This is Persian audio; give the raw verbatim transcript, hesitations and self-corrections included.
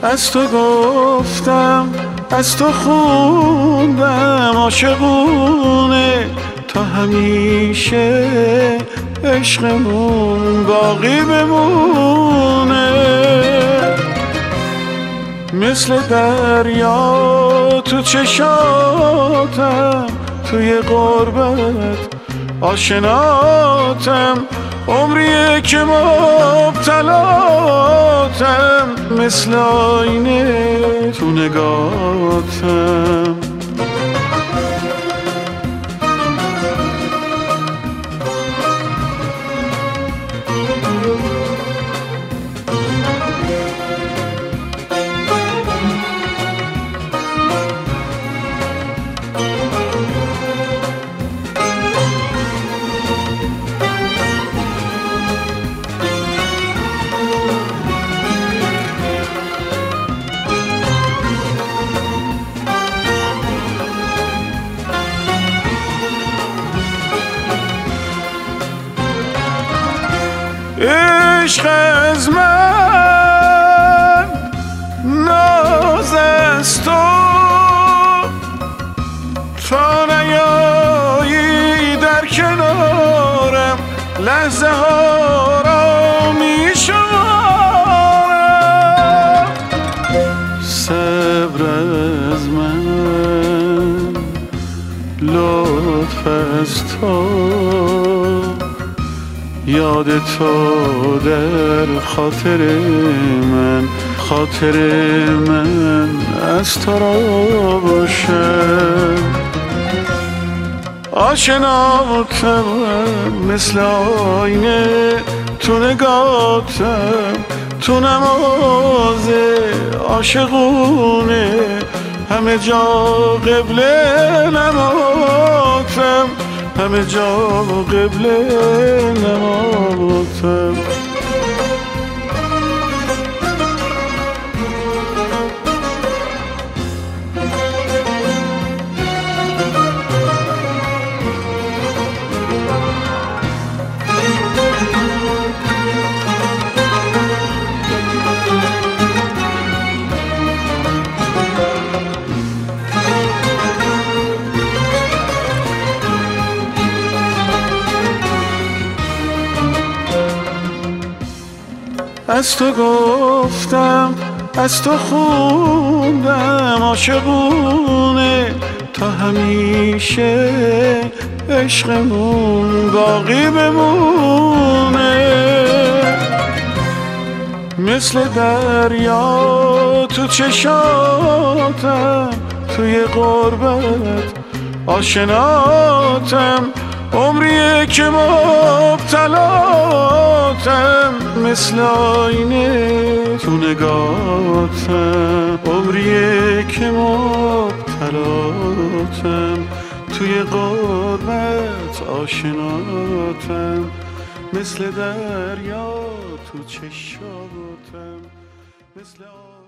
از تو گفتم از تو خوندم عاشقونه تا همیشه عشقمون باقی بمونه. مثل دریا تو چشاتم توی غربت آشناتم، عمریه که مبتلاتم مثل آینه تو نگاتم. عشق از من ناز از تو تا نیایی در کنارم لحظه ها را می شمارم. صبر از من لطف از تو یاد تو در خاطر من خاطر من از تو را باشه. آشناتم مثل آینه تو نگاتم، تو نماز عاشقونه همه جا قبله نماتم، همه جا قبله نماتم. از تو گفتم از تو خوندم عاشقونه تا همیشه عشقمون باقی بمونه. مثل دریا تو چشاتم توی غربت آشناتم، عمریه که مبتلاتم مثل آینه تو نگاتم، عمریه که مبتلاتم توی غربت آشناتم مثل دریا تو چشاتم مثل